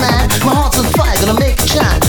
man. My heart's on fire, gonna make it shine.